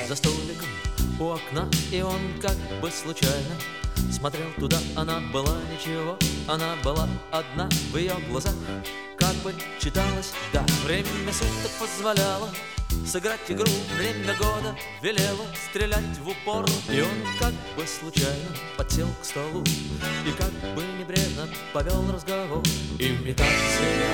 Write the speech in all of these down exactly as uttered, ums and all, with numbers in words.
за столиком у окна, и он как бы случайно смотрел туда. Она была ничего, она была одна. В ее глазах как бы читалось «да». Время суток позволяло сыграть игру, время года велело стрелять в упор. И он как бы случайно подсел к столу и как бы небрежно повел разговор. Имитация.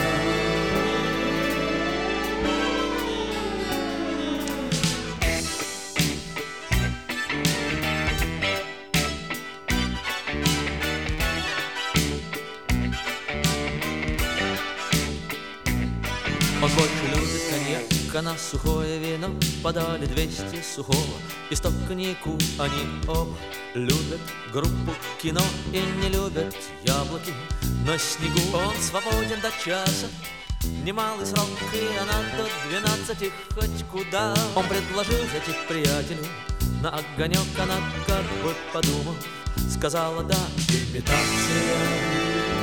Он больше любит коньяк, она сухое вино. Подали двести сухого и сто коньяку. Они оба любят группу Кино и не любят яблоки на снегу. Он свободен до часа, немалый срок, и она до двенадцати хоть куда. Он предложил зайти к приятелю на огонек. Она как бы подумав сказала «да». Имитация.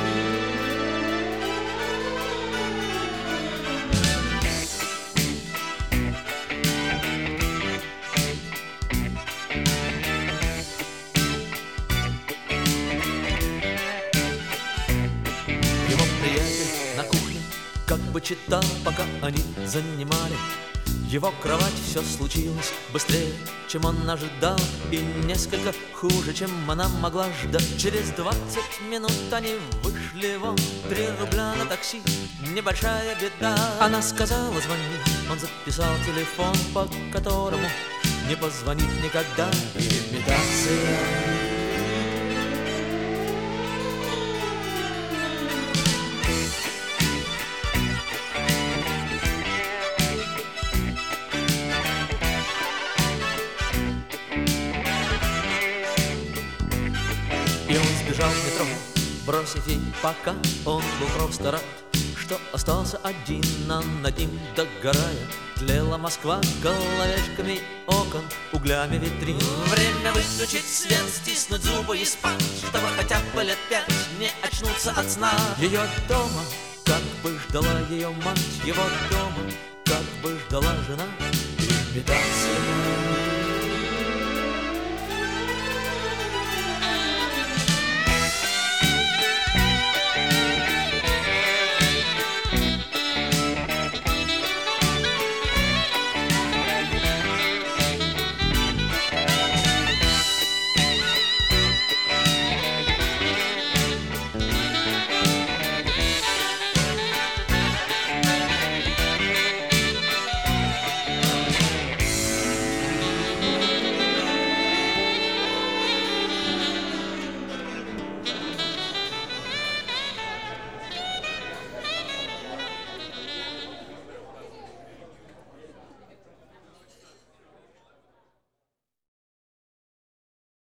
Как бы читал, пока они занимали его кровать. Все случилось быстрее, чем он ожидал, и несколько хуже, чем она могла ждать. Через двадцать минут они вышли вон. Три рубля на такси, небольшая беда. Она сказала «звони», он записал телефон, по которому не позвонит никогда. Имитация. И он сбежал в метро, бросив ей пока. Он был просто рад, что остался один, а над ним догорая тлела Москва головешками окон, углями витрин. Время выключить свет, стиснуть зубы и спать, чтобы хотя бы лет пять не очнуться от сна. Ее дома как бы ждала ее мать, его дома как бы ждала жена. Имитация.